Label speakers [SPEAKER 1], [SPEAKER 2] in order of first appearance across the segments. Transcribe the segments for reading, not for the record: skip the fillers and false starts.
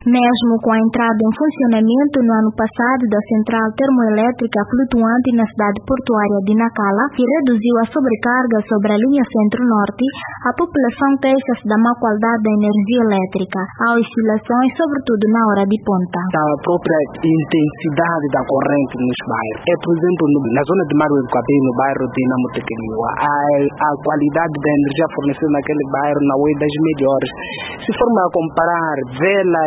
[SPEAKER 1] Mesmo com a entrada em funcionamento no ano passado da central termoelétrica flutuante na cidade portuária de Nacala, que reduziu a sobrecarga sobre a linha centro-norte, a população queixa-se da má qualidade da energia elétrica. Há oscilações, sobretudo na hora de ponta.
[SPEAKER 2] A própria intensidade da corrente nos bairros. Por exemplo, na zona de Maruel do Capim, no bairro de Namutequeniwa, a qualidade da energia fornecida naquele bairro não é das melhores. Se formos a comparar vela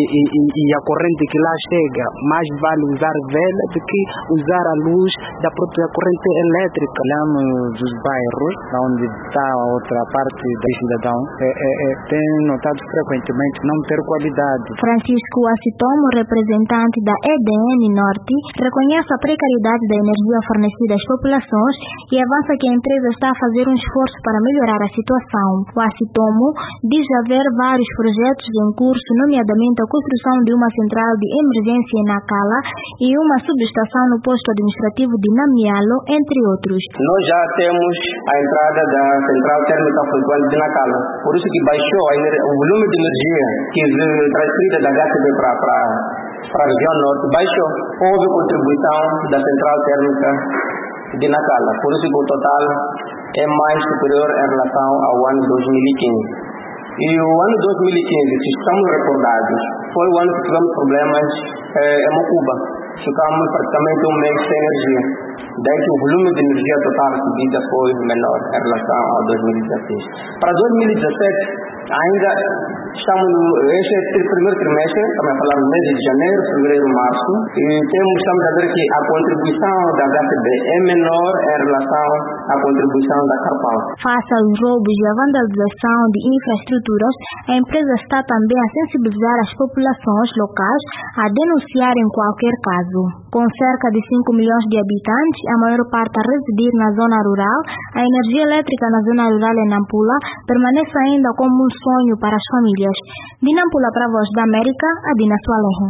[SPEAKER 2] e a corrente que lá chega, mais vale usar vela do que usar a luz da própria corrente elétrica.
[SPEAKER 3] Lá nos bairros, onde está a outra parte do cidadão, tem notado frequentemente não ter qualidade.
[SPEAKER 1] Francisco Acitomo, representante da EDN Norte, reconhece a precariedade da energia fornecida às populações e avança que a empresa está a fazer um esforço para melhorar a situação. O Acitomo diz haver vários projetos em curso, nomeadamente a construção de uma central de emergência em Nacala e uma subestação no posto administrativo de Namialo, entre outros.
[SPEAKER 4] Nós já temos a entrada da central térmica flutuante de Nacala, por isso que baixou o volume de energia que é transferida da HTB para a região norte, baixou. Houve contribuição da central térmica de Nacala, por isso que o total é mais superior em relação ao ano 2015. E o ano 2015, se estamos recordados, foi o ano que tivemos problemas em Mocuba. Ficamos praticamente um mês sem energia. Daí que o volume de energia total recebida foi menor em relação ao 2016. Para 2017, ainda estamos neste primeiro trimestre, também falamos no mês de janeiro, fevereiro, março, e estamos a ver que a contribuição da HTB é menor em relação à contribuição da Carpal.
[SPEAKER 1] Face aos roubos e à vandalização de infraestruturas, a empresa está também a sensibilizar as populações locais a denunciarem qualquer caso. Com cerca de 5 milhões de habitantes, a maior parte a residir na zona rural, a energia elétrica na zona rural em Nampula permanece ainda como um sonho para as famílias. De Nampula para a Voz da América, Adina Sualejo.